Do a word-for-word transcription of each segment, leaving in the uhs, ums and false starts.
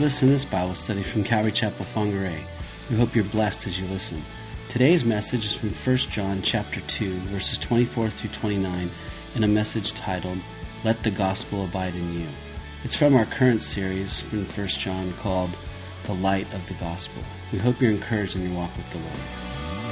listening to this Bible study from Calvary Chapel, Whangarei. We hope you're blessed as you listen. Today's message is from First John chapter two, verses twenty-four through twenty-nine, in a message titled, Let the Gospel Abide in You. It's from our current series from First John called The Light of the Gospel. We hope you're encouraged in your walk with the Lord.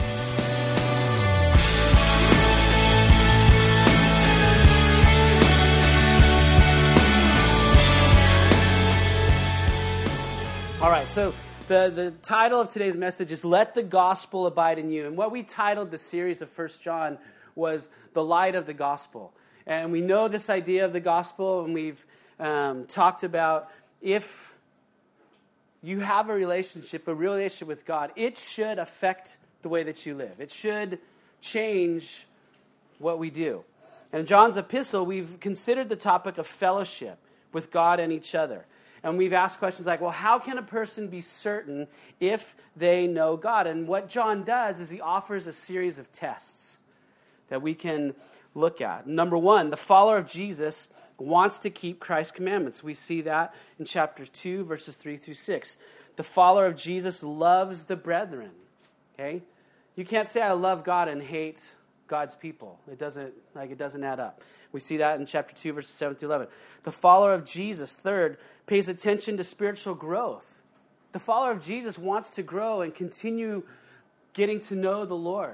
All right, so the, the title of today's message is Let the Gospel Abide in You. And what we titled the series of First John was The Light of the Gospel. And we know this idea of the gospel, and we've um, talked about if you have a relationship, a real relationship with God, it should affect the way that you live. It should change what we do. And in John's epistle, we've considered the topic of fellowship with God and each other. And we've asked questions like, well, how can a person be certain if they know God? And what John does is he offers a series of tests that we can look at. Number one, the follower of Jesus wants to keep Christ's commandments. We see that in chapter two, verses three through six. The follower of Jesus loves the brethren. Okay? You can't say I love God and hate God's people. It doesn't, like, it doesn't add up. We see that in chapter two, verses seven through eleven. The follower of Jesus, third, pays attention to spiritual growth. The follower of Jesus wants to grow and continue getting to know the Lord.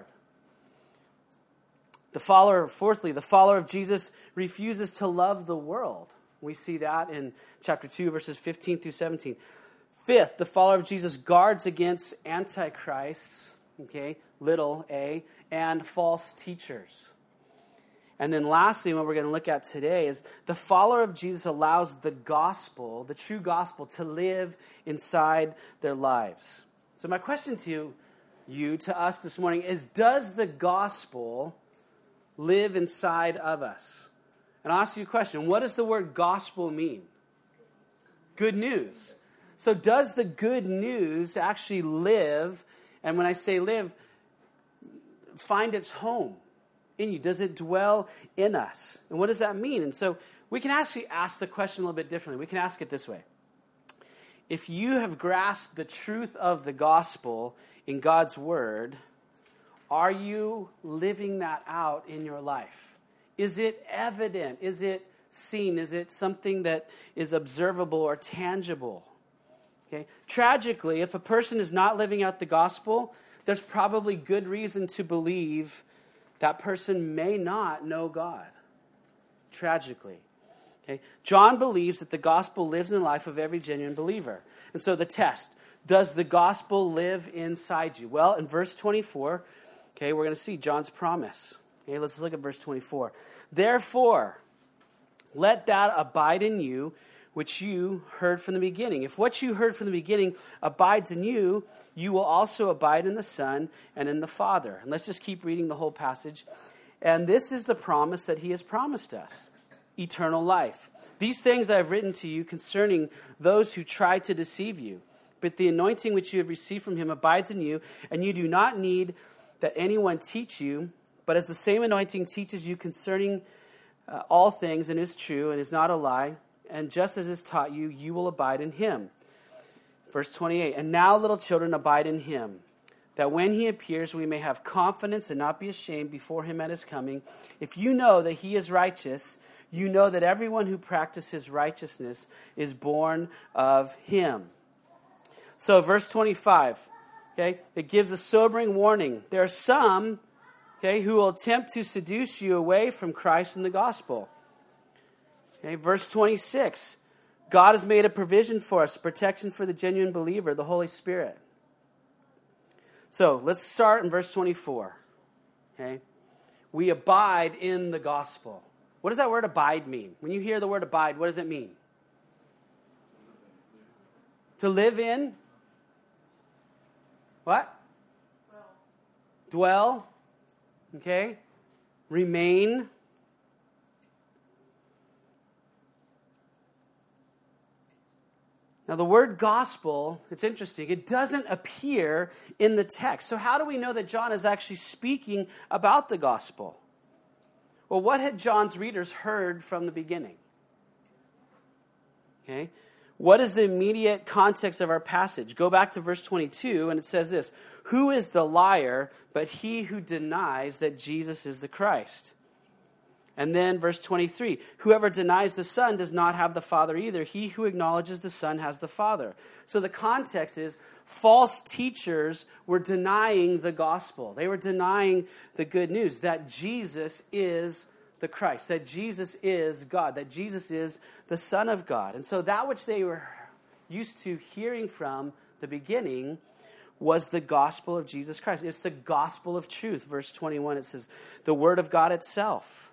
The follower, fourthly, the follower of Jesus refuses to love the world. We see that in chapter two, verses fifteen through seventeen. Fifth, the follower of Jesus guards against antichrists, okay, little a, and false teachers. And then lastly, what we're going to look at today is the follower of Jesus allows the gospel, the true gospel, to live inside their lives. So my question to you, you to us this morning is, does the gospel live inside of us? And I'll ask you a question. What does the word gospel mean? Good news. So does the good news actually live, and when I say live, find its home in you? Does it dwell in us? And what does that mean? And so we can actually ask the question a little bit differently. We can ask it this way. If you have grasped the truth of the gospel in God's word, are you living that out in your life? Is it evident? Is it seen? Is it something that is observable or tangible? Okay. Tragically, if a person is not living out the gospel, there's probably good reason to believe that person may not know God, tragically. Okay? John believes that the gospel lives in the life of every genuine believer. And so the test, does the gospel live inside you? Well, in verse twenty-four, okay, we're going to see John's promise. Okay, let's look at verse twenty-four. Therefore, let that abide in you which you heard from the beginning. If what you heard from the beginning abides in you, you will also abide in the Son and in the Father. And let's just keep reading the whole passage. And this is the promise that he has promised us, eternal life. These things I have written to you concerning those who try to deceive you. But the anointing which you have received from him abides in you, and you do not need that anyone teach you, but as the same anointing teaches you concerning uh, all things and is true and is not a lie, and just as is taught you, you will abide in him. Verse twenty-eight, and now, little children, abide in him, that when he appears, we may have confidence and not be ashamed before him at his coming. If you know that he is righteous, you know that everyone who practices righteousness is born of him. So verse twenty-five, okay, it gives a sobering warning. There are some, okay, who will attempt to seduce you away from Christ and the gospel. Okay, verse twenty-six, God has made a provision for us, protection for the genuine believer, the Holy Spirit. So let's start in verse twenty-four. Okay, we abide in the gospel. What does that word abide mean? When you hear the word abide, what does it mean? To live in? What? Dwell. Dwell. Okay. Remain. Now, the word gospel, it's interesting. It doesn't appear in the text. So how do we know that John is actually speaking about the gospel? Well, what had John's readers heard from the beginning? Okay. What is the immediate context of our passage? Go back to verse twenty-two, and it says this: "Who is the liar but he who denies that Jesus is the Christ?" And then verse twenty-three, "Whoever denies the Son does not have the Father either. He who acknowledges the Son has the Father." So the context is false teachers were denying the gospel. They were denying the good news that Jesus is the Christ, that Jesus is God, that Jesus is the Son of God. And so that which they were used to hearing from the beginning was the gospel of Jesus Christ. It's the gospel of truth. Verse twenty-one, it says, the word of God itself.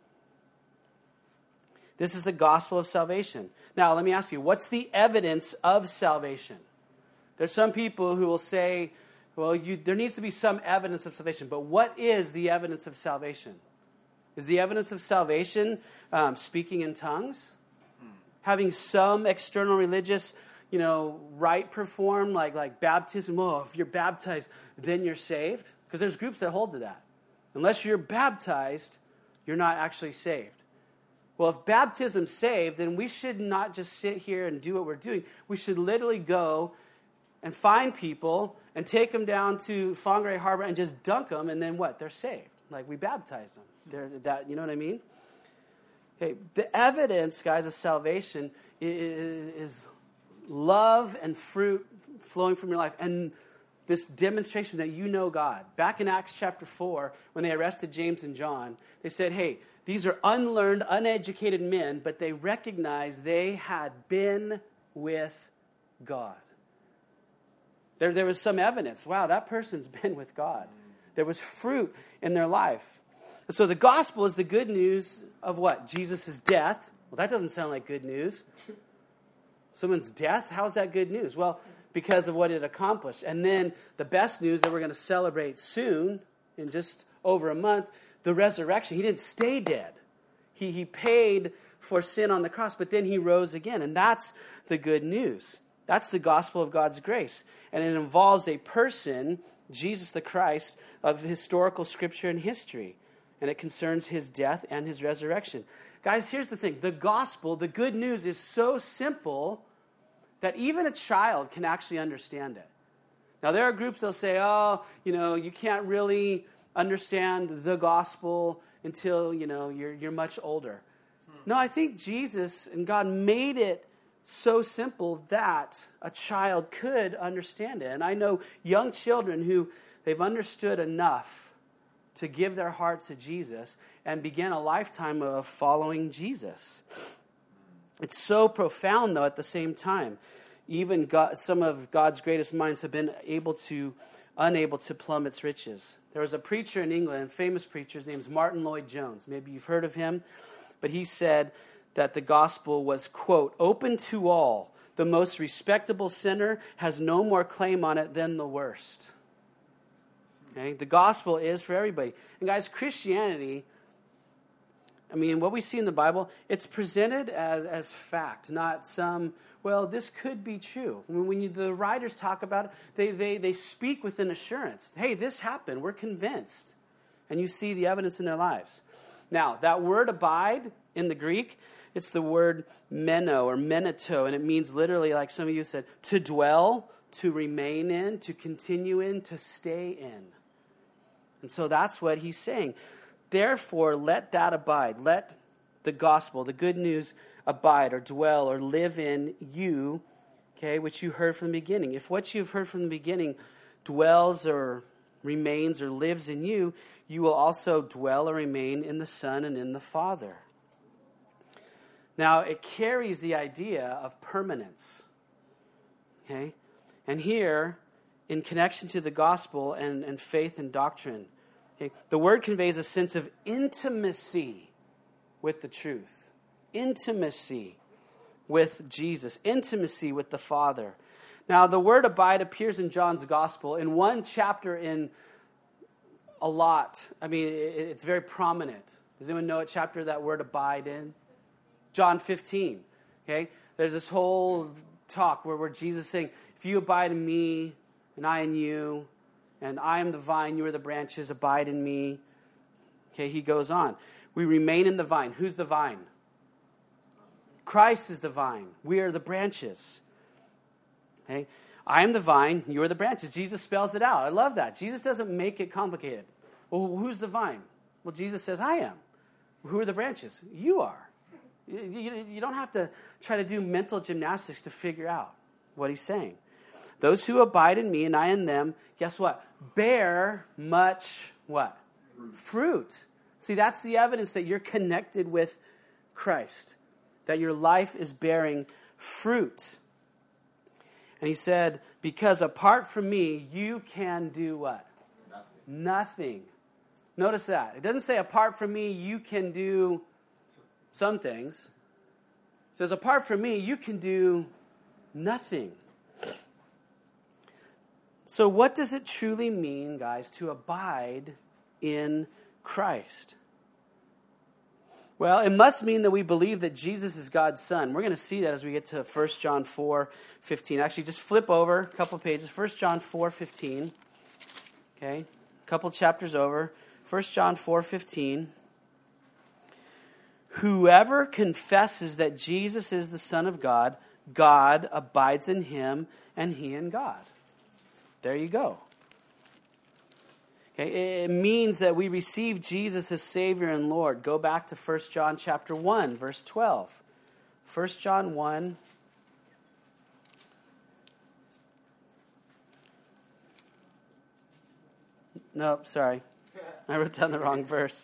This is the gospel of salvation. Now, let me ask you, what's the evidence of salvation? There's some people who will say, well, you, there needs to be some evidence of salvation. But what is the evidence of salvation? Is the evidence of salvation um, speaking in tongues? Having some external religious, you know, rite performed, like, like baptism? Oh, if you're baptized, then you're saved? Because there's groups that hold to that. Unless you're baptized, you're not actually saved. Well, if baptism's saved, then we should not just sit here and do what we're doing. We should literally go and find people and take them down to Whangarei Harbor and just dunk them, and then what? They're saved. Like, we baptize them. They're, that, you know what I mean? Okay, the evidence, guys, of salvation is, is love and fruit flowing from your life, and this demonstration that you know God. Back in Acts chapter four, when they arrested James and John, they said, hey, these are unlearned, uneducated men, but they recognized they had been with God. There, there was some evidence. Wow, that person's been with God. There was fruit in their life. And so the gospel is the good news of what? Jesus' death. Well, that doesn't sound like good news. Someone's death? How is that good news? Well, because of what it accomplished. And then the best news that we're going to celebrate soon, in just over a month, the resurrection. He didn't stay dead. He, he paid for sin on the cross, but then he rose again. And that's the good news. That's the gospel of God's grace. And it involves a person, Jesus the Christ, of historical scripture and history. And it concerns his death and his resurrection. Guys, here's the thing. The gospel, the good news, is so simple that even a child can actually understand it. Now, there are groups that'll say, oh, you know, you can't really understand the gospel until, you know, you're, you're much older. No, I think Jesus and God made it so simple that a child could understand it. And I know young children who they've understood enough to give their heart to Jesus and begin a lifetime of following Jesus. It's so profound, though, at the same time. Even God, some of God's greatest minds have been able to, unable to plumb its riches. There was a preacher in England, a famous preacher, his name's Martin Lloyd-Jones. Maybe you've heard of him. But he said that the gospel was, quote, open to all. The most respectable sinner has no more claim on it than the worst. Okay? The gospel is for everybody. And guys, Christianity, I mean, what we see in the Bible, it's presented as, as fact, not some, well, this could be true. When, when you, the writers talk about it, they, they, they speak with an assurance. Hey, this happened. We're convinced. And you see the evidence in their lives. Now, that word abide in the Greek, it's the word meno or meneto, and it means literally, like some of you said, to dwell, to remain in, to continue in, to stay in. And so that's what he's saying. Therefore, let that abide. Let the gospel, the good news, abide or dwell or live in you, okay, which you heard from the beginning. If what you've heard from the beginning dwells or remains or lives in you, you will also dwell or remain in the Son and in the Father. Now, it carries the idea of permanence. Okay? And here, in connection to the gospel and, and faith and doctrine, okay, the word conveys a sense of intimacy with the truth. Intimacy with Jesus. Intimacy with the Father. Now, the word abide appears in John's gospel in one chapter in a lot. I mean, it's very prominent. Does anyone know what chapter that word abide in? John fifteen. Okay? There's this whole talk where, where Jesus is saying, if you abide in me, and I in you, and I am the vine, you are the branches, abide in me. Okay, he goes on. We remain in the vine. Who's the vine? Christ is the vine. We are the branches. Okay? I am the vine, you are the branches. Jesus spells it out. I love that. Jesus doesn't make it complicated. Well, who's the vine? Well, Jesus says, I am. Who are the branches? You are. You, you, you don't have to try to do mental gymnastics to figure out what he's saying. Those who abide in me and I in them, guess what? Bear much what? Fruit. Fruit. See, that's the evidence that you're connected with Christ, that your life is bearing fruit. And he said, because apart from me, you can do what? Nothing. Nothing. Notice that. It doesn't say apart from me, you can do some things. It says apart from me, you can do nothing. So what does it truly mean, guys, to abide in Christ? Well, it must mean that we believe that Jesus is God's Son. We're going to see that as we get to First John four fifteen. Actually, just flip over a couple pages. First John four fifteen. Okay, a couple chapters over. First John four fifteen. Whoever confesses that Jesus is the Son of God, God abides in him, and he in God. There you go. Okay, it means that we receive Jesus as Savior and Lord. Go back to First John chapter one, verse twelve. First John one. Nope, sorry. I wrote down the wrong verse.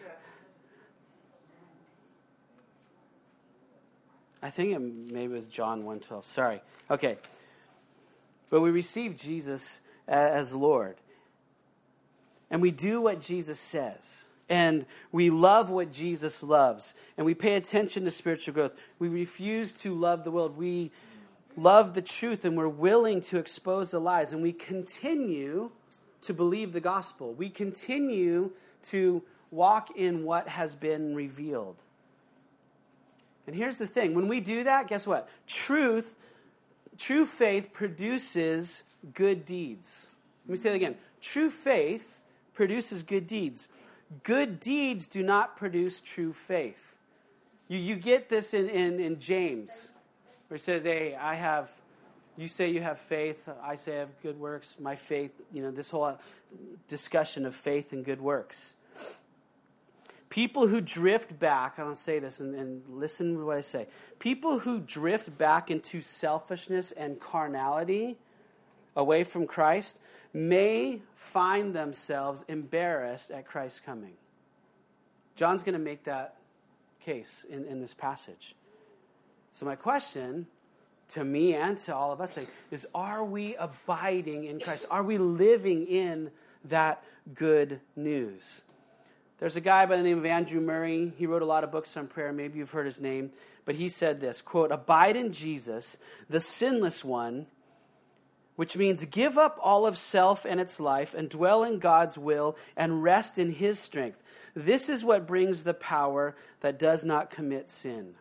I think it maybe it was John one twelve. Sorry. Okay. But we receive Jesus as Lord. And we do what Jesus says. And we love what Jesus loves. And we pay attention to spiritual growth. We refuse to love the world. We love the truth and we're willing to expose the lies. And we continue to believe the gospel. We continue to walk in what has been revealed. And here's the thing. When we do that, guess what? Truth, true faith produces good deeds. Let me say that again. True faith produces good deeds. Good deeds do not produce true faith. You, you get this in, in, in James, where it says, hey, I have, you say you have faith, I say I have good works, my faith, you know, this whole discussion of faith and good works. People who drift back, I don't say this, and, and listen to what I say. People who drift back into selfishness and carnality away from Christ may find themselves embarrassed at Christ's coming. John's going to make that case in, in this passage. So my question to me and to all of us is, are we abiding in Christ? Are we living in that good news? There's a guy by the name of Andrew Murray. He wrote a lot of books on prayer. Maybe you've heard his name. But he said this, quote, abide in Jesus, the sinless one, which means give up all of self and its life and dwell in God's will and rest in his strength. This is what brings the power that does not commit sin.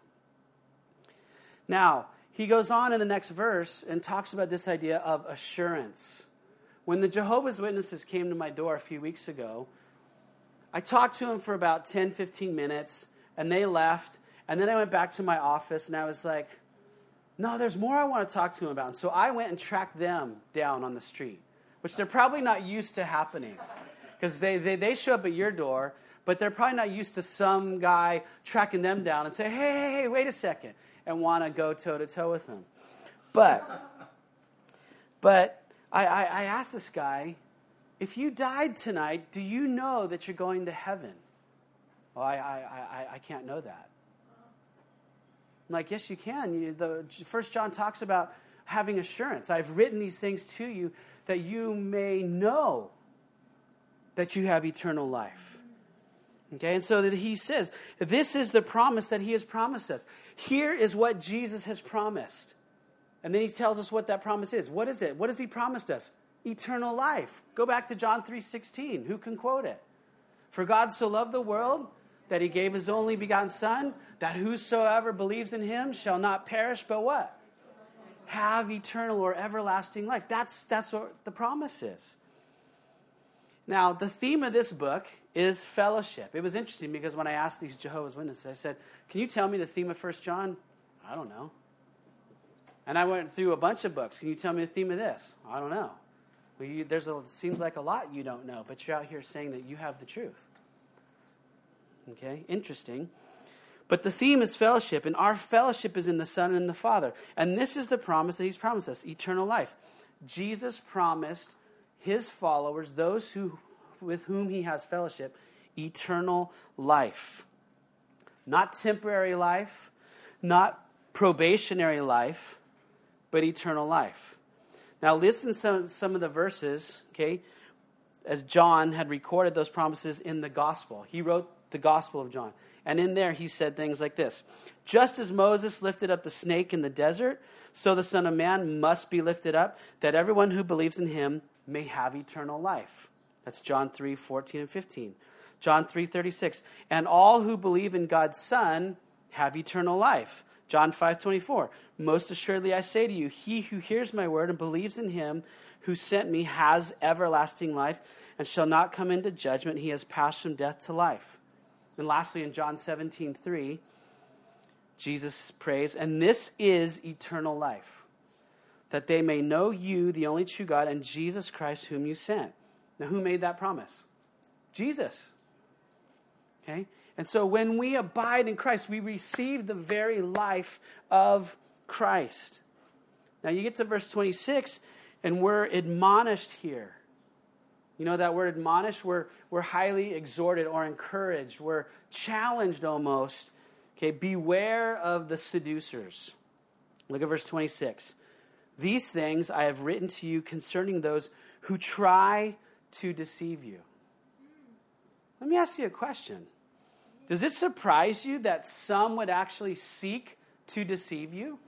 Now, he goes on in the next verse and talks about this idea of assurance. When the Jehovah's Witnesses came to my door a few weeks ago, I talked to them for about ten, fifteen minutes, and they left. And then I went back to my office, and I was like, no, there's more I want to talk to them about. And so I went and tracked them down on the street, which they're probably not used to happening. Because they, they, they show up at your door, but they're probably not used to some guy tracking them down and say, hey, hey, hey, wait a second, and want to go toe-to-toe with them. But, but I, I, I asked this guy, if you died tonight, do you know that you're going to heaven? Well, I, I, I, I can't know that. I'm like, yes, you can. You, the First John talks about having assurance. I've written these things to you that you may know that you have eternal life. Okay, and so that he says, this is the promise that he has promised us. Here is what Jesus has promised. And then he tells us what that promise is. What is it? What has he promised us? Eternal life. Go back to John three sixteen. Who can quote it? For God so loved the world that he gave his only begotten Son, that whosoever believes in him shall not perish, but what? Have eternal or everlasting life. That's, that's what the promise is. Now, the theme of this book is fellowship. It was interesting because when I asked these Jehovah's Witnesses, I said, can you tell me the theme of First John? I don't know. And I went through a bunch of books. Can you tell me the theme of this? I don't know. Well, you, there's a, it seems like a lot you don't know, but you're out here saying that you have the truth. Okay, interesting. But the theme is fellowship, and our fellowship is in the Son and the Father. And this is the promise that he's promised us, eternal life. Jesus promised his followers, those who with whom he has fellowship, eternal life. Not temporary life, not probationary life, but eternal life. Now listen to some, some of the verses, okay, as John had recorded those promises in the gospel. He wrote the Gospel of John. And in there he said things like this. Just as Moses lifted up the snake in the desert, so the Son of Man must be lifted up, that everyone who believes in him may have eternal life. That's John three, fourteen and fifteen. John three, thirty-six. And all who believe in God's Son have eternal life. John five, twenty-four. Most assuredly I say to you, he who hears my word and believes in him who sent me has everlasting life and shall not come into judgment. He has passed from death to life. And lastly, in John seventeen, three, Jesus prays, and this is eternal life, that they may know you, the only true God, and Jesus Christ whom you sent. Now, who made that promise? Jesus. Okay? And so when we abide in Christ, we receive the very life of Christ. Now, you get to verse twenty-six, and we're admonished here. You know that word admonished? We're, we're highly exhorted or encouraged. We're challenged almost. Okay, beware of the seducers. Look at verse twenty-six. These things I have written to you concerning those who try to deceive you. Let me ask you a question. Does it surprise you that some would actually seek to deceive you?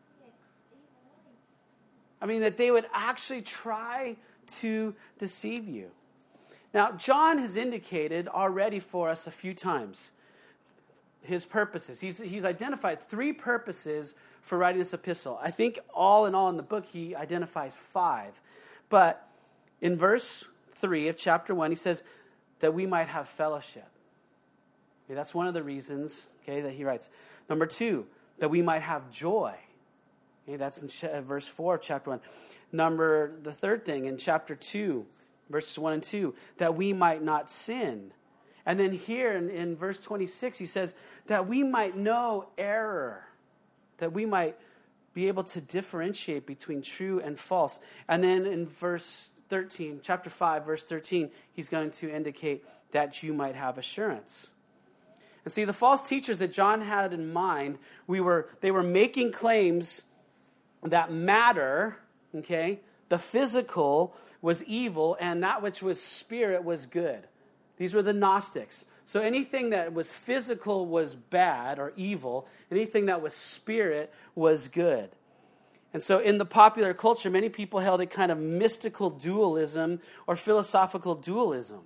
I mean, that they would actually try to deceive you. Now, John has indicated already for us a few times his purposes. He's, he's identified three purposes for writing this epistle. I think all in all in the book he identifies five. But in verse three of chapter one, he says that we might have fellowship. Okay, that's one of the reasons, okay, that he writes. Number two, that we might have joy. Okay, that's in ch- verse four of chapter one. Number, the third thing in chapter two, verses one and two, that we might not sin. And then here in, in verse twenty-six, he says that we might know error, that we might be able to differentiate between true and false. And then in verse thirteen, chapter five, verse thirteen, he's going to indicate that you might have assurance. And see, the false teachers that John had in mind, we were they were making claims that matter, okay, the physical was evil and that which was spirit was good. These were the Gnostics. So anything that was physical was bad or evil. Anything that was spirit was good. And so in the popular culture, many people held a kind of mystical dualism or philosophical dualism.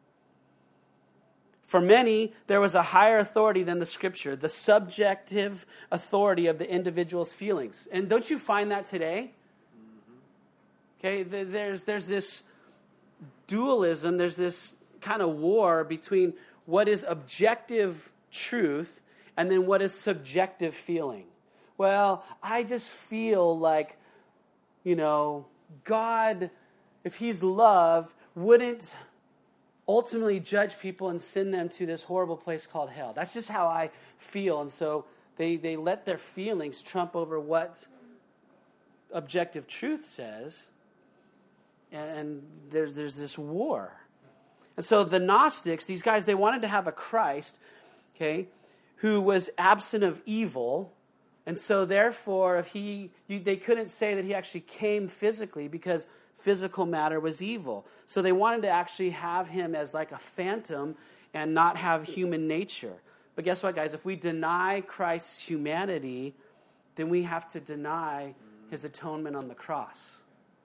For many, there was a higher authority than the Scripture, the subjective authority of the individual's feelings. And don't you find that today? Okay, there's, there's this dualism, there's this kind of war between what is objective truth and then what is subjective feeling. Well, I just feel like, you know, God, if he's love, wouldn't ultimately judge people and send them to this horrible place called hell. That's just how I feel. And so they, they let their feelings trump over what objective truth says. And there's there's this war. And so the Gnostics, these guys, they wanted to have a Christ, okay, who was absent of evil. And so therefore, if he, you, they couldn't say that he actually came physically because physical matter was evil. So they wanted to actually have him as like a phantom and not have human nature. But guess what, guys? If we deny Christ's humanity, then we have to deny his atonement on the cross.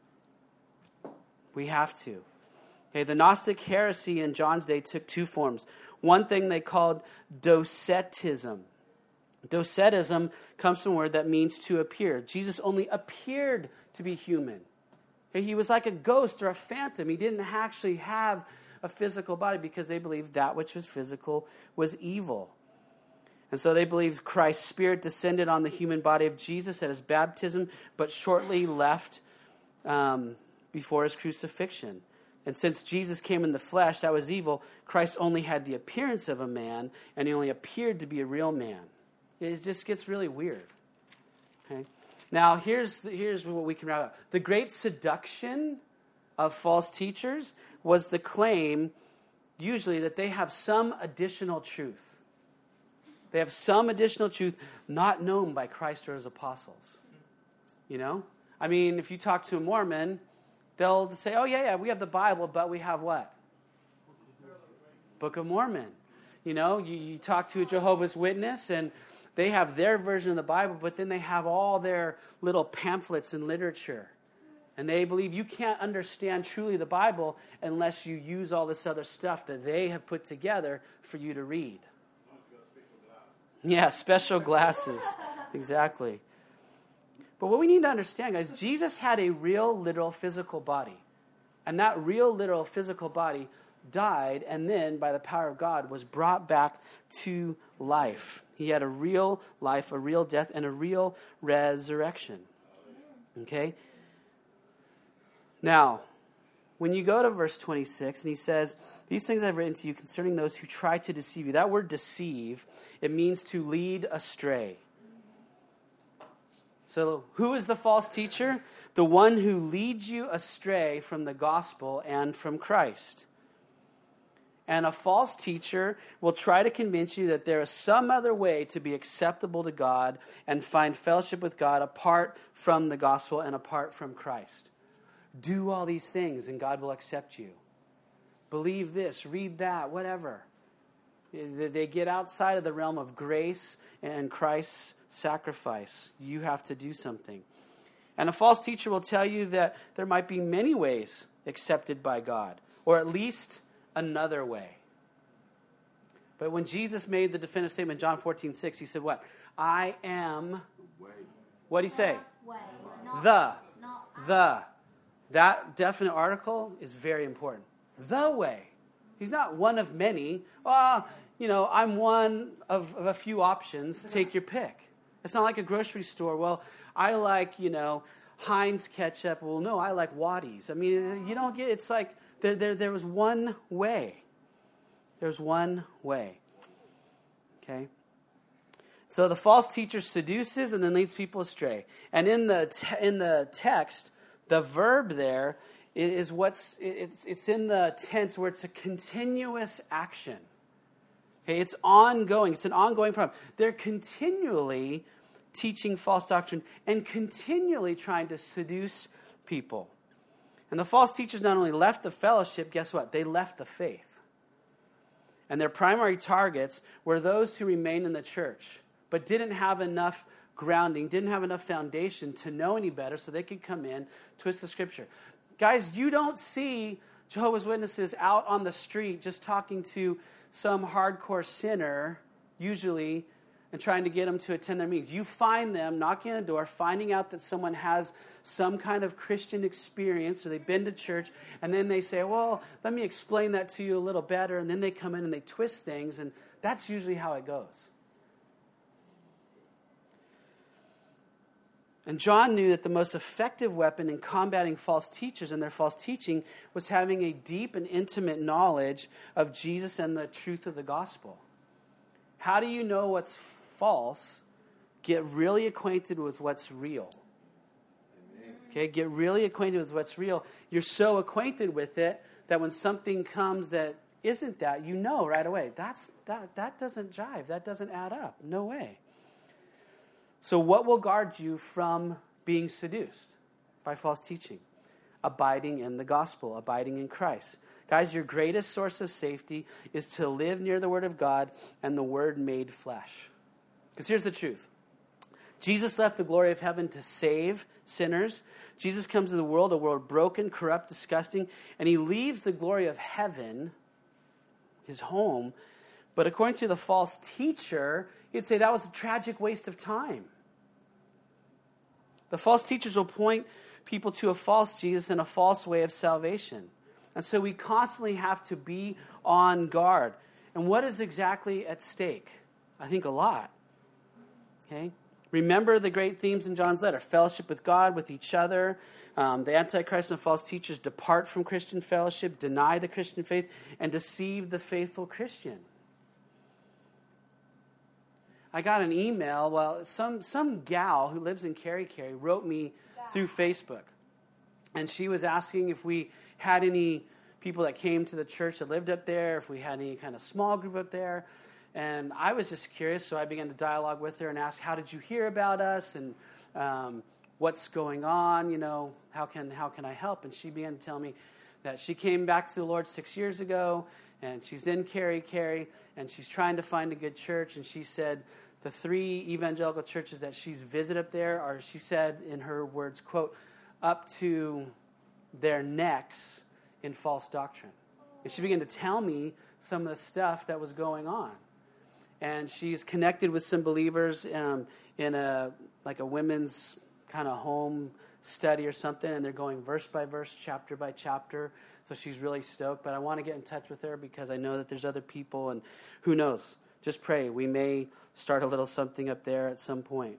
We have to. Okay, the Gnostic heresy in John's day took two forms. One thing they called docetism. Docetism comes from a word that means to appear. Jesus only appeared to be human. Okay, he was like a ghost or a phantom. He didn't actually have a physical body because they believed that which was physical was evil. And so they believe Christ's Spirit descended on the human body of Jesus at his baptism, but shortly left um, before his crucifixion. And since Jesus came in the flesh, that was evil. Christ only had the appearance of a man, and he only appeared to be a real man. It just gets really weird. Okay? Now, here's, the, here's what we can wrap up. The great seduction of false teachers was the claim, usually, that they have some additional truth. They have some additional truth not known by Christ or his apostles. You know? I mean, if you talk to a Mormon, they'll say, oh, yeah, yeah, we have the Bible, but we have what? Book of Mormon. You know, you, you talk to a Jehovah's Witness, and they have their version of the Bible, but then they have all their little pamphlets and literature. And they believe you can't understand truly the Bible unless you use all this other stuff that they have put together for you to read. Yeah, special glasses. Exactly. But what we need to understand, guys, Jesus had a real, literal, physical body. And that real, literal, physical body died and then, by the power of God, was brought back to life. He had a real life, a real death, and a real resurrection. Okay? Now, when you go to verse twenty-six, and he says, these things I've written to you concerning those who try to deceive you. That word deceive, it means to lead astray. So who is the false teacher? The one who leads you astray from the gospel and from Christ. And a false teacher will try to convince you that there is some other way to be acceptable to God and find fellowship with God apart from the gospel and apart from Christ. Do all these things and God will accept you. Believe this, read that, whatever. They get outside of the realm of grace and Christ's sacrifice. You have to do something. And a false teacher will tell you that there might be many ways accepted by God, or at least another way. But when Jesus made the definitive statement in John fourteen six, he said what? I am, what did he say? Way. Not, the. not The. That definite article is very important. The way. He's not one of many. Well, you know, I'm one of, of a few options. Take your pick. It's not like a grocery store. Well, I like, you know, Heinz ketchup. Well, no, I like Waddy's. I mean, you don't get, it's like there, there, there was one way. There's one way. Okay? So the false teacher seduces and then leads people astray. And in the te- in the text, the verb there is what's, it's, it's in the tense where it's a continuous action. Okay, it's ongoing. It's an ongoing problem. They're continually teaching false doctrine and continually trying to seduce people. And the false teachers not only left the fellowship, guess what? They left the faith. And their primary targets were those who remained in the church, but didn't have enough grounding, didn't have enough foundation to know any better so they could come in, twist the scripture. Guys, you don't see Jehovah's Witnesses out on the street just talking to some hardcore sinner, usually, and trying to get them to attend their meetings. You find them knocking on a door, finding out that someone has some kind of Christian experience, or they've been to church, and then they say, well, let me explain that to you a little better, and then they come in and they twist things, and that's usually how it goes. And John knew that the most effective weapon in combating false teachers and their false teaching was having a deep and intimate knowledge of Jesus and the truth of the gospel. How do you know what's false? Get really acquainted with what's real. Okay, get really acquainted with what's real. You're so acquainted with it that when something comes that isn't that, you know right away, that's that that doesn't jive, that doesn't add up. No way. So what will guard you from being seduced by false teaching? Abiding in the gospel, abiding in Christ. Guys, your greatest source of safety is to live near the Word of God and the Word made flesh. Because here's the truth. Jesus left the glory of heaven to save sinners. Jesus comes to the world, a world broken, corrupt, disgusting, and he leaves the glory of heaven, his home. But according to the false teacher, he'd say that was a tragic waste of time. The false teachers will point people to a false Jesus and a false way of salvation. And so we constantly have to be on guard. And what is exactly at stake? I think a lot. Okay? Remember the great themes in John's letter. Fellowship with God, with each other. Um, the Antichrist and false teachers depart from Christian fellowship, deny the Christian faith, and deceive the faithful Christian. I got an email. Well, some, some gal who lives in Cary Cary wrote me through Facebook. And she was asking if we had any people that came to the church that lived up there, if we had any kind of small group up there. And I was just curious, so I began to dialogue with her and ask, how did you hear about us? And um, what's going on? You know, how can how can I help? And she began to tell me that she came back to the Lord six years ago, and she's in Cary Cary, and she's trying to find a good church. And she said the three evangelical churches that she's visited up there are, she said in her words, quote, up to their necks in false doctrine. And she began to tell me some of the stuff that was going on. And she's connected with some believers um, in a like a women's kind of home study or something, and they're going verse by verse, chapter by chapter. So she's really stoked. But I want to get in touch with her because I know that there's other people, and who knows? Just pray. We may start a little something up there at some point.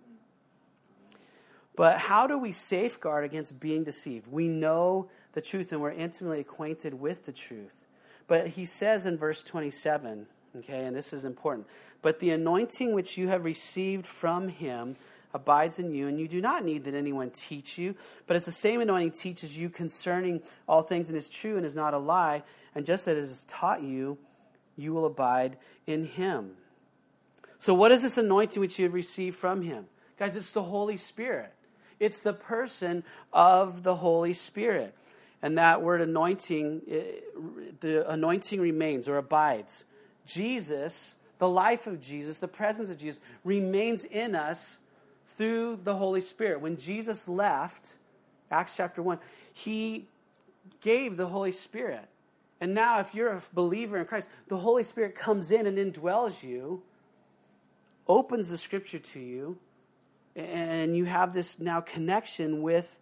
But how do we safeguard against being deceived? We know the truth, and we're intimately acquainted with the truth. But he says in verse twenty-seven, okay, and this is important, but the anointing which you have received from him abides in you, and you do not need that anyone teach you, but as the same anointing teaches you concerning all things and is true and is not a lie, and just as it has taught you, you will abide in him. So what is this anointing which you have received from him? Guys, it's the Holy Spirit. It's the person of the Holy Spirit. And that word anointing, the anointing remains or abides. Jesus, the life of Jesus, the presence of Jesus, remains in us through the Holy Spirit. When Jesus left, Acts chapter one, he gave the Holy Spirit. And now if you're a believer in Christ, the Holy Spirit comes in and indwells you, opens the Scripture to you, and you have this now connection with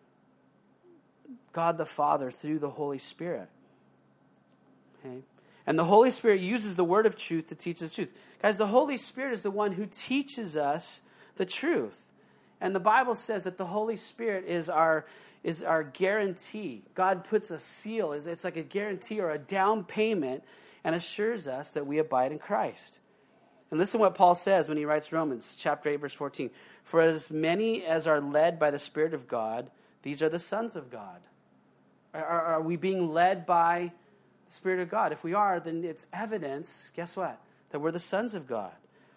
God the Father through the Holy Spirit. Okay? And the Holy Spirit uses the word of truth to teach us truth. Guys, the Holy Spirit is the one who teaches us the truth. And the Bible says that the Holy Spirit is our, is our guarantee. God puts a seal. It's like a guarantee or a down payment and assures us that we abide in Christ. And listen what Paul says when he writes Romans chapter eight, verse fourteen. For as many as are led by the Spirit of God, these are the sons of God. Are, are we being led by the Spirit of God? If we are, then it's evidence, guess what? That we're the sons of God.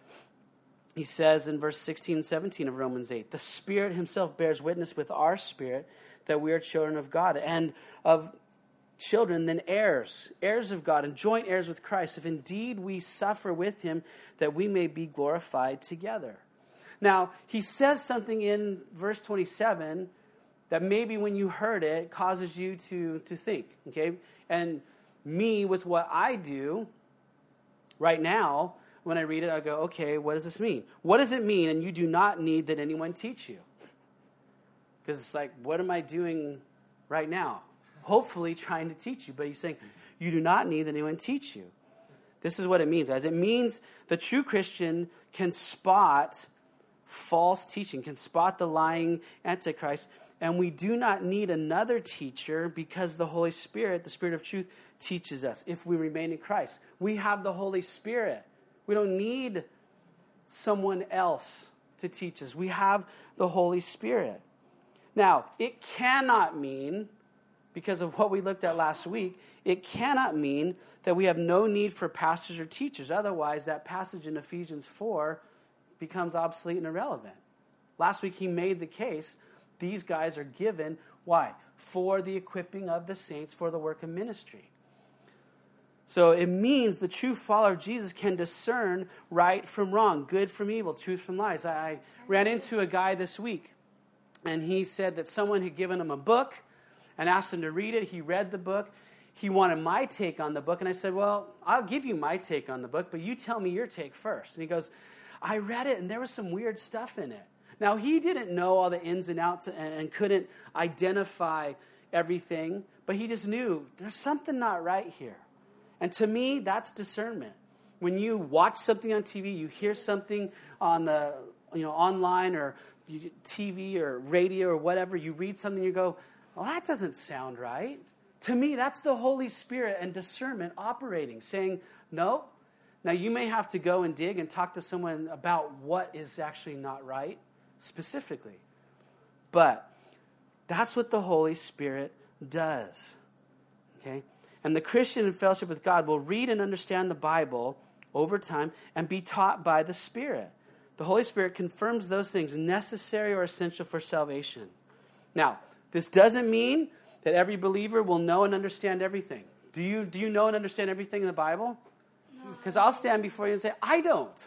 He says in verse sixteen and seventeen of Romans eight, the Spirit himself bears witness with our spirit that we are children of God, and of children then heirs, heirs of God, and joint heirs with Christ, if indeed we suffer with him, that we may be glorified together. Now, he says something in verse twenty-seven that maybe when you heard it causes you to, to think, okay? And me, with what I do right now, when I read it, I go, okay, what does this mean? What does it mean? And you do not need that anyone teach you. Because it's like, what am I doing right now? Hopefully trying to teach you. But he's saying, you do not need that anyone teach you. This is what it means, guys. It means the true Christian can spot false teaching, can spot the lying Antichrist. And we do not need another teacher because the Holy Spirit, the Spirit of truth, teaches us if we remain in Christ. We have the Holy Spirit. We don't need someone else to teach us. We have the Holy Spirit. Now, it cannot mean, because of what we looked at last week, it cannot mean that we have no need for pastors or teachers. Otherwise, that passage in Ephesians four becomes obsolete and irrelevant. Last week, he made the case these guys are given, why? For the equipping of the saints for the work of ministry. So it means the true follower of Jesus can discern right from wrong, good from evil, truth from lies. I ran into a guy this week, and he said that someone had given him a book and asked him to read it. He read the book. He wanted my take on the book, and I said, well, I'll give you my take on the book, but you tell me your take first. And he goes, I read it, and there was some weird stuff in it. Now, he didn't know all the ins and outs and couldn't identify everything, but he just knew there's something not right here. And to me, that's discernment. when you watch something on T V, you hear something on the, you know, online or you, T V or radio or whatever, you read something, you go, well, that doesn't sound right. To me, that's the Holy Spirit and discernment operating, saying, no. Now, you may have to go and dig and talk to someone about what is actually not right, specifically. But that's what the Holy Spirit does. Okay? And the Christian in fellowship with God will read and understand the Bible over time and be taught by the Spirit. The Holy Spirit confirms those things necessary or essential for salvation. Now, this doesn't mean that every believer will know and understand everything. Do you, do you know and understand everything in the Bible? Because I'll stand before you and say, I don't.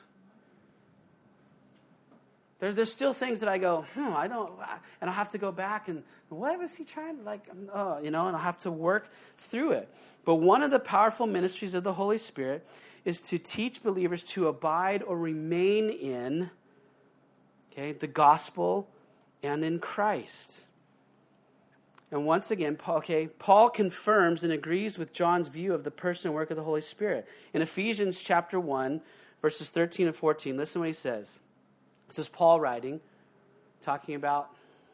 There, there's still things that I go, hmm, I don't, and I'll have to go back and, what was he trying to, like, oh, you know, and I'll have to work through it. But one of the powerful ministries of the Holy Spirit is to teach believers to abide or remain in, okay, the gospel and in Christ. And once again, Paul, okay, Paul confirms and agrees with John's view of the person and work of the Holy Spirit. In Ephesians chapter one, verses thirteen and fourteen, listen to what he says. This is Paul writing, talking about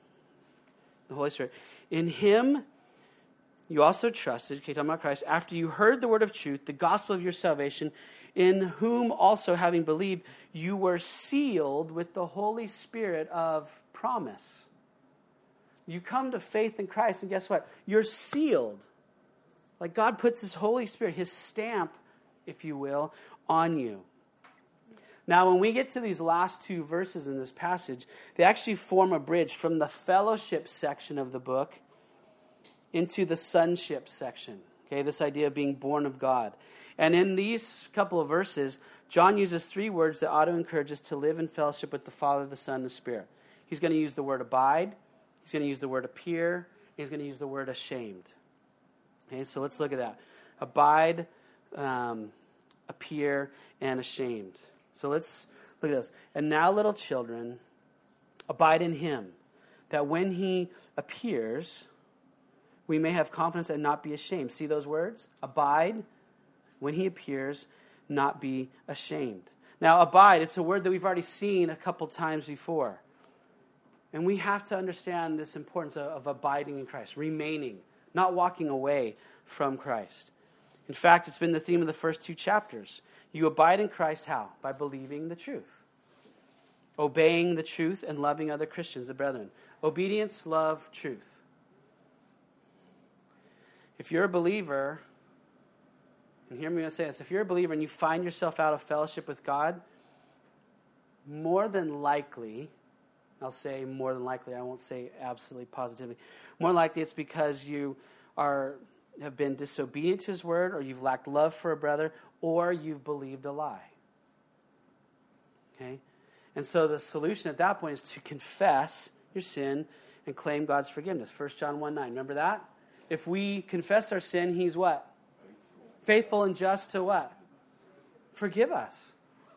the Holy Spirit. In him you also trusted, okay, talking about Christ, after you heard the word of truth, the gospel of your salvation, in whom also, having believed, you were sealed with the Holy Spirit of promise. You come to faith in Christ, and guess what? You're sealed. Like God puts his Holy Spirit, his stamp, if you will, on you. Now, when we get to these last two verses in this passage, they actually form a bridge from the fellowship section of the book into the sonship section. Okay, this idea of being born of God. And in these couple of verses, John uses three words that ought to encourage us to live in fellowship with the Father, the Son, and the Spirit. He's going to use the word abide. He's going to use the word appear. And he's going to use the word ashamed. Okay, so let's look at that. Abide, um, appear, and ashamed. So let's look at this. And now, little children, abide in him, that when he appears, we may have confidence and not be ashamed. See those words? Abide, when he appears, not be ashamed. Now, abide, it's a word that we've already seen a couple times before. And we have to understand this importance of, of abiding in Christ, remaining, not walking away from Christ. In fact, it's been the theme of the first two chapters. You abide in Christ how? By believing the truth. Obeying the truth and loving other Christians, the brethren. Obedience, love, truth. If you're a believer, and hear me when I say this, if you're a believer and you find yourself out of fellowship with God, more than likely, I'll say more than likely, I won't say absolutely positively, more likely it's because you are have been disobedient to his word, or you've lacked love for a brother, or you've believed a lie. Okay? And so the solution at that point is to confess your sin and claim God's forgiveness. First John one nine, remember that? If we confess our sin, he's what? Faithful and just to what? Forgive us.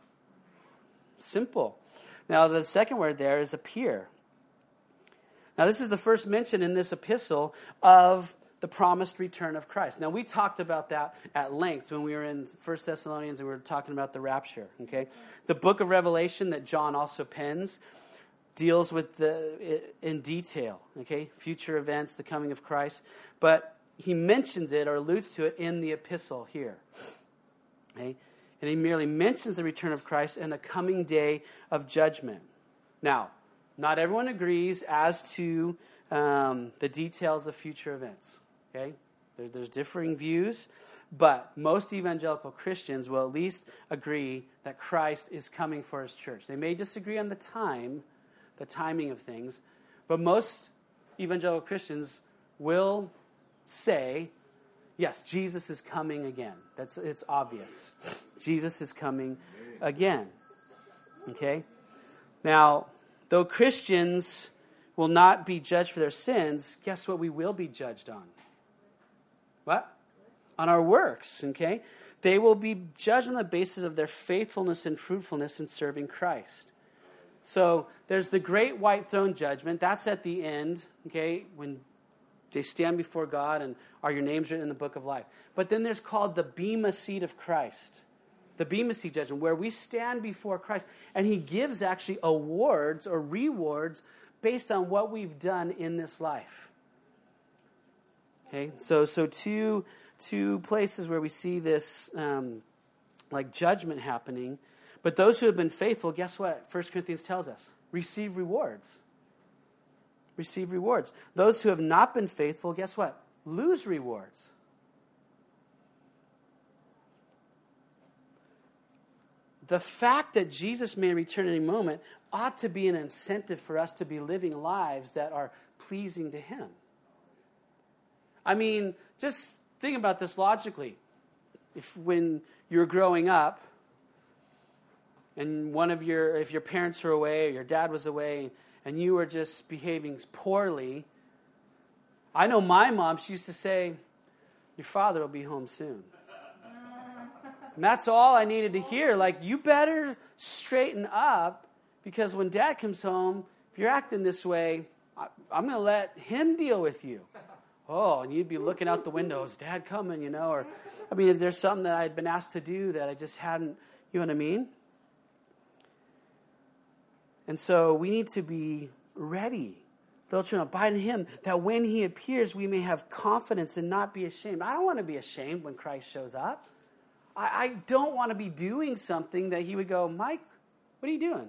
Simple. Now, the second word there is appear. Now, this is the first mention in this epistle of the promised return of Christ. Now, we talked about that at length when we were in First Thessalonians and we were talking about the rapture. Okay, the book of Revelation that John also pens deals with the in detail. Okay, future events, the coming of Christ, but he mentions it or alludes to it in the epistle here. Okay, and he merely mentions the return of Christ and a coming day of judgment. Now, not everyone agrees as to um, the details of future events. Okay, there, there's differing views, but most evangelical Christians will at least agree that Christ is coming for his church. They may disagree on the time, the timing of things, but most evangelical Christians will say, yes, Jesus is coming again. That's it's obvious. Jesus is coming again. Okay? Now, though Christians will not be judged for their sins, guess what we will be judged on? What? On our works, okay? They will be judged on the basis of their faithfulness and fruitfulness in serving Christ. So there's the great white throne judgment. That's at the end, okay, when they stand before God and are your names written in the book of life. But then there's called the bema seat of Christ. the Bema Seat judgment, where we stand before Christ, and he gives actually awards or rewards based on what we've done in this life. Okay, so so two two places where we see this um, like judgment happening. But those who have been faithful, guess what? First Corinthians tells us, receive rewards. Receive rewards. Those who have not been faithful, guess what? Lose rewards. The fact that Jesus may return any moment ought to be an incentive for us to be living lives that are pleasing to him. I mean, just think about this logically. If when you're growing up, and one of your, if your parents were away or your dad was away, and you were just behaving poorly, I know my mom, she used to say, your father will be home soon. And that's all I needed to hear. Like, you better straighten up, because when dad comes home, if you're acting this way, I, I'm going to let him deal with you. Oh, and you'd be looking out the window, is dad coming, you know? Or, I mean, if there's something that I'd been asked to do that I just hadn't, you know what I mean? And so we need to be ready. Little children, abide in him, that when he appears, we may have confidence and not be ashamed. I don't want to be ashamed when Christ shows up. I, I don't want to be doing something that he would go, Mike, what are you doing?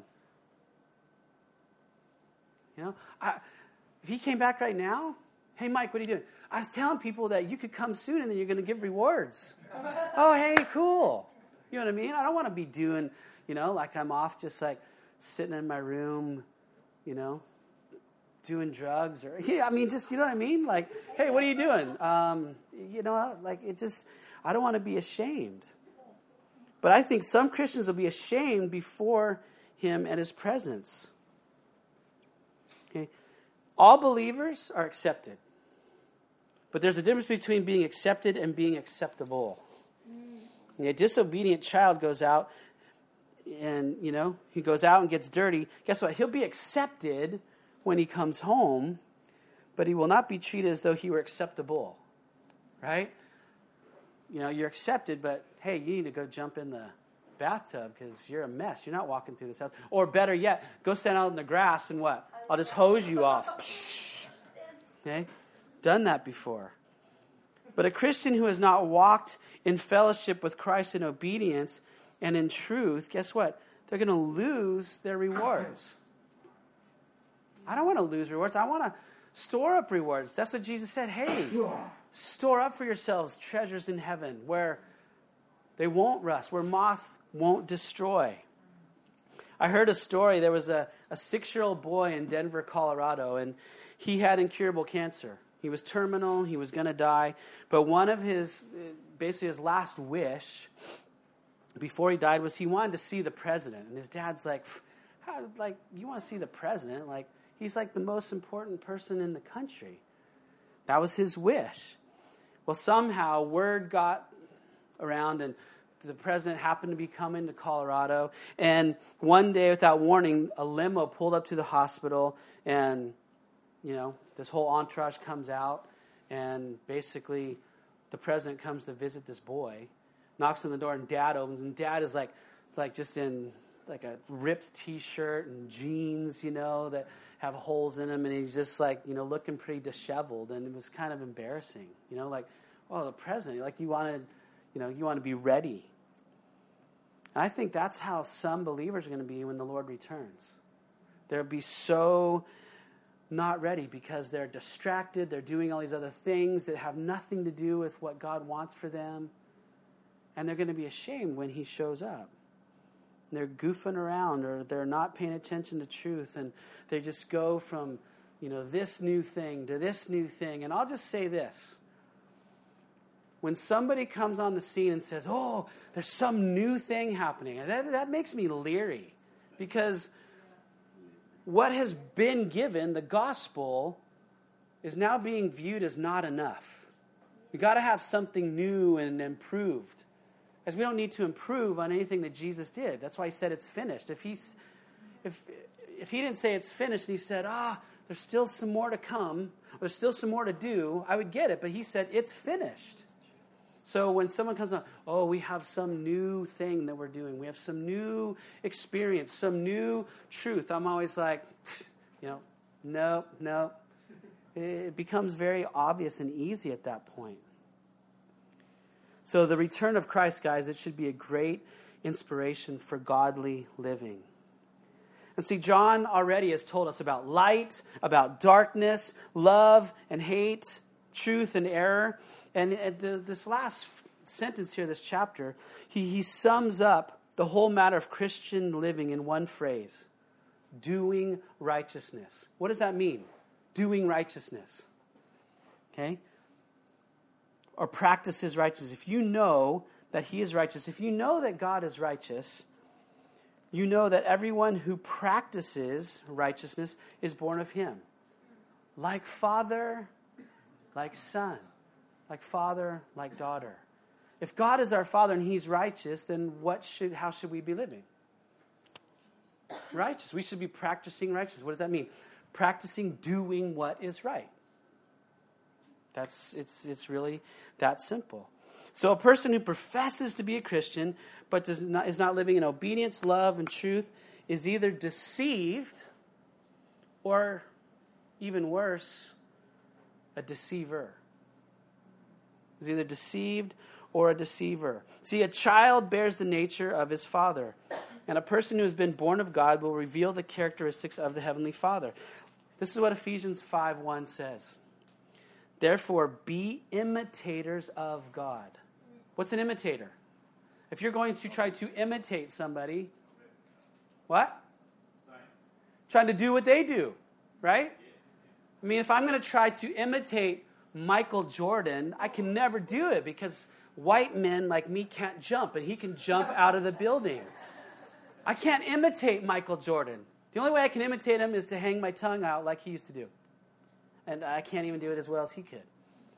You know, I, if he came back right now, hey, Mike, what are you doing? I was telling people that you could come soon and then you're going to give rewards. Oh, hey, cool. You know what I mean? I don't want to be doing, you know, like I'm off just like sitting in my room, you know, doing drugs or, yeah, I mean, just, you know what I mean? Like, hey, what are you doing? Um, you know, like it just, I don't want to be ashamed. But I think some Christians will be ashamed before him and his presence. Okay. All believers are accepted. But there's a difference between being accepted and being acceptable. Mm. A disobedient child goes out and, you know, he goes out and gets dirty. Guess what? He'll be accepted when he comes home, but he will not be treated as though he were acceptable. Right? You know, you're accepted, but hey, you need to go jump in the bathtub because you're a mess. You're not walking through this house. Or better yet, go stand out in the grass and what? I'll just hose you off. Okay? Done that before. But a Christian who has not walked in fellowship with Christ in obedience and in truth, guess what? They're going to lose their rewards. I don't want to lose rewards. I want to store up rewards. That's what Jesus said. Hey, store up for yourselves treasures in heaven where they won't rust, where moth won't destroy. I heard a story. There was a, a six-year-old boy in Denver, Colorado, and he had incurable cancer. He was terminal. He was going to die. But one of his, basically his last wish before he died was he wanted to see the president. And his dad's like, how, like, you want to see the president? Like, he's like the most important person in the country. That was his wish. Well, somehow word got around and the president happened to be coming to Colorado. And one day, without warning, a limo pulled up to the hospital and, you know, this whole entourage comes out, and basically the president comes to visit this boy, knocks on the door, and dad opens, and dad is like, like just in like a ripped T-shirt and jeans, you know, that have holes in them, and he's just like, you know, looking pretty disheveled, and it was kind of embarrassing, you know, like, oh, the president, like you wanted, you know, you want to be ready. And I think that's how some believers are going to be when the Lord returns. They'll be so not ready because they're distracted. They're doing all these other things that have nothing to do with what God wants for them. And they're going to be ashamed when he shows up. And they're goofing around, or they're not paying attention to truth. And they just go from, you know, this new thing to this new thing. And I'll just say this. When somebody comes on the scene and says, oh, there's some new thing happening, that, that makes me leery. Because what has been given, the gospel, is now being viewed as not enough. We've got to have something new and improved. As we don't need to improve on anything that Jesus did. That's why he said it's finished. If he's, if if he didn't say it's finished and he said, ah, there's still some more to come, there's still some more to do, I would get it. But he said it's finished. So when someone comes on, oh, we have some new thing that we're doing. We have some new experience, some new truth. I'm always like, you know, no, no. It becomes very obvious and easy at that point. So the return of Christ, guys, it should be a great inspiration for godly living. And see, John already has told us about light, about darkness, love and hate, truth and error. And at the, this last sentence here, this chapter, he, he sums up the whole matter of Christian living in one phrase: doing righteousness. What does that mean? Doing righteousness. Okay? Or practices righteousness. If you know that he is righteous, if you know that God is righteous, you know that everyone who practices righteousness is born of him. Like father, like son. Like father, like daughter. If God is our Father and he's righteous, then what should, how should we be living? Righteous. We should be practicing righteousness. What does that mean? Practicing doing what is right. That's it's it's really that simple. So a person who professes to be a Christian but does not, is not living in obedience, love, and truth is either deceived or, even worse, a deceiver. Is either deceived or a deceiver. See, a child bears the nature of his father, and a person who has been born of God will reveal the characteristics of the Heavenly Father. This is what Ephesians five one says. Therefore, be imitators of God. What's an imitator? If you're going to try to imitate somebody, what? Trying to do what they do, right? I mean, if I'm going to try to imitate Michael Jordan, I can never do it because white men like me can't jump, and he can jump out of the building. I can't imitate Michael Jordan. The only way I can imitate him is to hang my tongue out like he used to do. And I can't even do it as well as he could.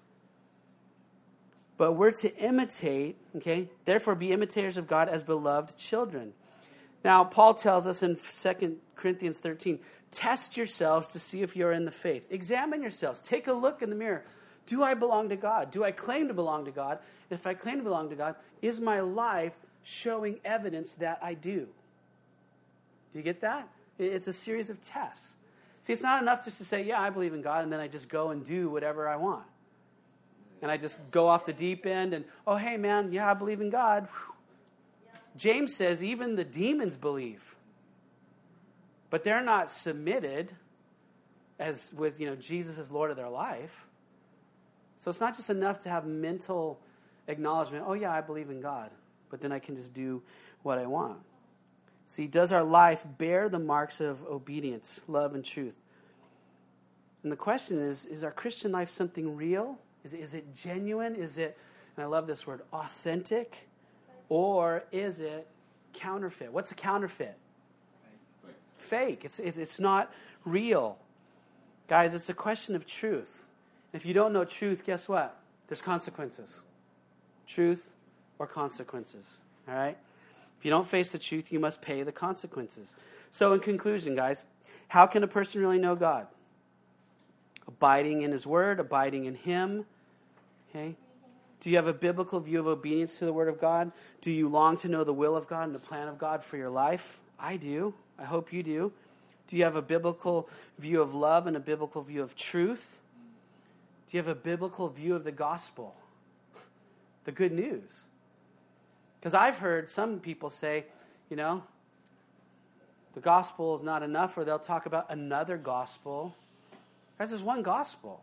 But we're to imitate, okay? Therefore, be imitators of God as beloved children. Now, Paul tells us in Second Corinthians thirteen, test yourselves to see if you're in the faith. Examine yourselves. Take a look in the mirror. Do I belong to God? Do I claim to belong to God? If I claim to belong to God, is my life showing evidence that I do? Do you get that? It's a series of tests. See, it's not enough just to say, yeah, I believe in God, and then I just go and do whatever I want. And I just go off the deep end and, oh, hey, man, yeah, I believe in God. Whew. James says even the demons believe. But they're not submitted as with, you know, Jesus as Lord of their life. So it's not just enough to have mental acknowledgement, oh, yeah, I believe in God. But then I can just do what I want. See, does our life bear the marks of obedience, love, and truth? And the question is, is our Christian life something real? Is it, is it genuine? Is it, and I love this word, authentic? Or is it counterfeit? What's a counterfeit? Fake. Fake. It's, it, it's not real. Guys, it's a question of truth. If you don't know truth, guess what? There's consequences. Truth or consequences. All right? If you don't face the truth, you must pay the consequences. So in conclusion, guys, how can a person really know God? Abiding in his word, abiding in him. Okay? Do you have a biblical view of obedience to the word of God? Do you long to know the will of God and the plan of God for your life? I do. I hope you do. Do you have a biblical view of love and a biblical view of truth? Do you have a biblical view of the gospel? The good news? Because I've heard some people say, you know, the gospel is not enough, or they'll talk about another gospel. Guys, there's one gospel.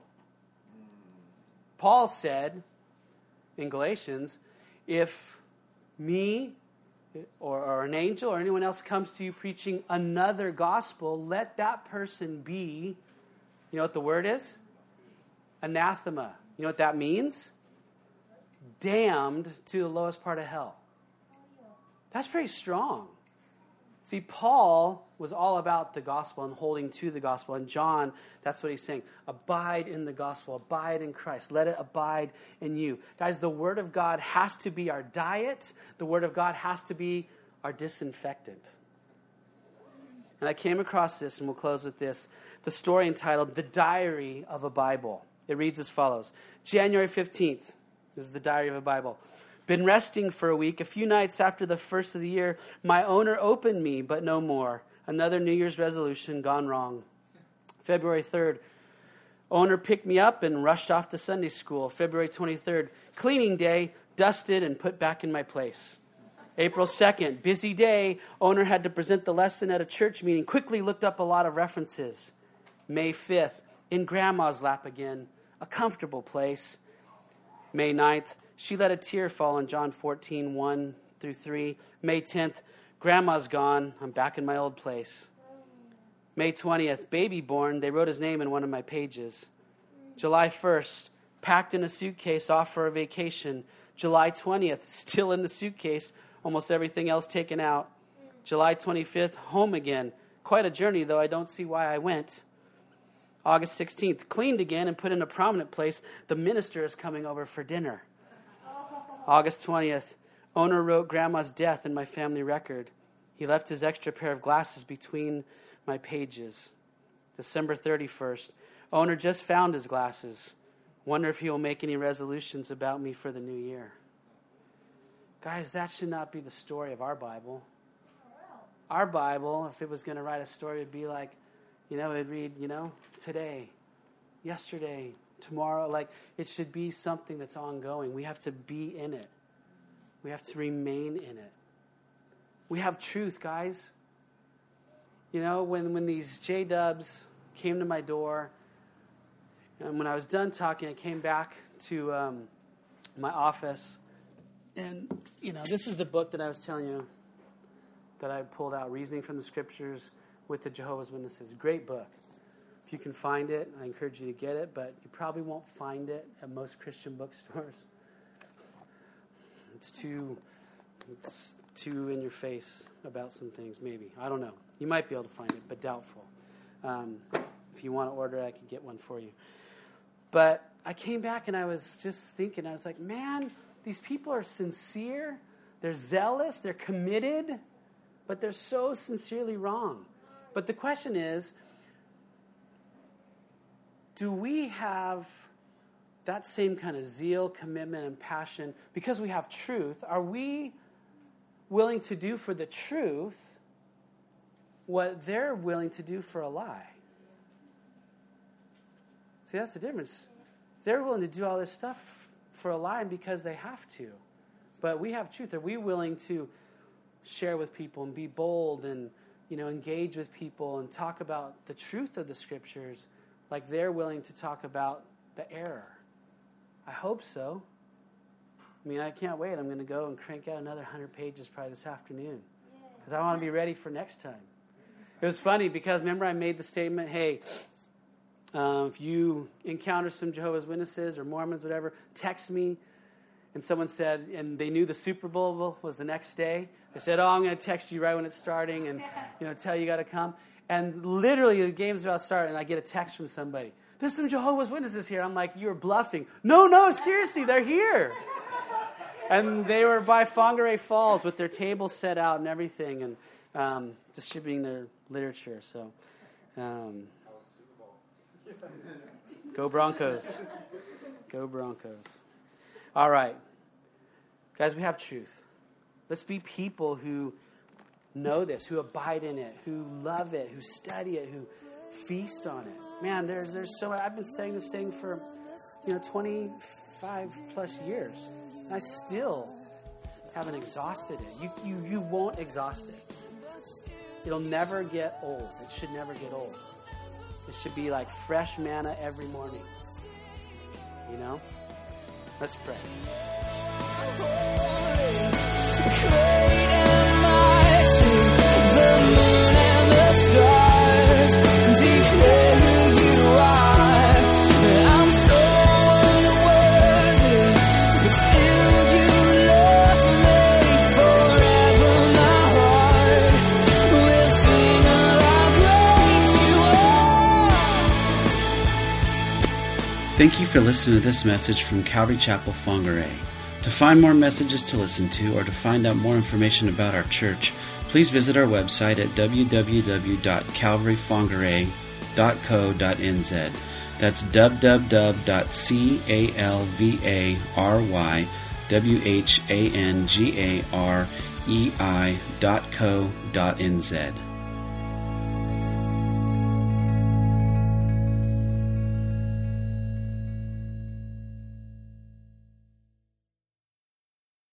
Paul said in Galatians, if me or, or an angel or anyone else comes to you preaching another gospel, let that person be, you know what the word is? Anathema. You know what that means? Damned to the lowest part of hell. That's pretty strong. See, Paul was all about the gospel and holding to the gospel. And John, that's what he's saying. Abide in the gospel. Abide in Christ. Let it abide in you. Guys, the Word of God has to be our diet. The Word of God has to be our disinfectant. And I came across this, and we'll close with this. The story entitled, The Diary of a Bible. It reads as follows. January fifteenth, This is the diary of a Bible. Been resting for a week. A few nights after the first of the year, my owner opened me, but no more. Another New Year's resolution gone wrong. February third, owner picked me up and rushed off to Sunday school. February twenty-third, cleaning day, dusted and put back in my place. April second, busy day. Owner had to present the lesson at a church meeting. Quickly looked up a lot of references. May fifth, in grandma's lap again. A comfortable place. May ninth, she let a tear fall on John fourteen, one through three. May tenth, grandma's gone. I'm back in my old place. May twentieth, baby born. They wrote his name in one of my pages. July first, packed in a suitcase off for a vacation. July twentieth, still in the suitcase. Almost everything else taken out. July twenty-fifth, home again. Quite a journey, though I don't see why I went. August sixteenth, cleaned again and put in a prominent place. The minister is coming over for dinner. August twentieth, owner wrote grandma's death in my family record. He left his extra pair of glasses between my pages. December thirty-first, owner just found his glasses. Wonder if he will make any resolutions about me for the new year. Guys, that should not be the story of our Bible. Our Bible, if it was going to write a story, it would be like, you know, it'd read, you know, today, yesterday, tomorrow. Like, it should be something that's ongoing. We have to be in it. We have to remain in it. We have truth, guys. You know, when, when these J-dubs came to my door, and when I was done talking, I came back to um, my office. And, you know, this is the book that I was telling you that I pulled out, Reasoning from the Scriptures with the Jehovah's Witnesses. Great book. If you can find it, I encourage you to get it, but you probably won't find it at most Christian bookstores. It's too, it's too in your face about some things, maybe. I don't know. You might be able to find it, but doubtful. Um, if you want to order it, I can get one for you. But I came back and I was just thinking, I was like, man, these people are sincere, they're zealous, they're committed, but they're so sincerely wrong. But the question is, do we have that same kind of zeal, commitment, and passion? Because we have truth, are we willing to do for the truth what they're willing to do for a lie? See, that's the difference. They're willing to do all this stuff for a lie because they have to. But we have truth. Are we willing to share with people and be bold and, you know, engage with people and talk about the truth of the Scriptures like they're willing to talk about the error? I hope so. I mean, I can't wait. I'm going to go and crank out another one hundred pages probably this afternoon because I want to be ready for next time. It was funny because remember I made the statement, hey, Uh, if you encounter some Jehovah's Witnesses or Mormons, whatever, text me. And someone said, and they knew the Super Bowl was the next day. They said, oh, I'm going to text you right when it's starting and, you know, tell you you got to come. And literally the game's about to start and I get a text from somebody. There's some Jehovah's Witnesses here. I'm like, you're bluffing. No, no, seriously, they're here. And they were by Whangarei Falls with their tables set out and everything and um, distributing their literature. So, um Go Broncos. Go Broncos. All right. Guys, we have truth. Let's be people who know this, who abide in it, who love it, who study it, who feast on it. Man, there's there's so much. I've been studying this thing for, you know, twenty-five plus years. And I still haven't exhausted it. You, you, you won't exhaust it. It'll never get old. It should never get old. It should be like fresh manna every morning. You know? Let's pray. Great and mighty, the moon and the stars declare who you are. I'm so unworthy, but still you love me forever. My heart will sing of how great you are. Thank you for listening to this message from Calvary Chapel, Whangarei. To find more messages to listen to or to find out more information about our church, please visit our website at w w w dot calvary whangarei dot co dot n z. That's w w w dot calvary dot co dot n z.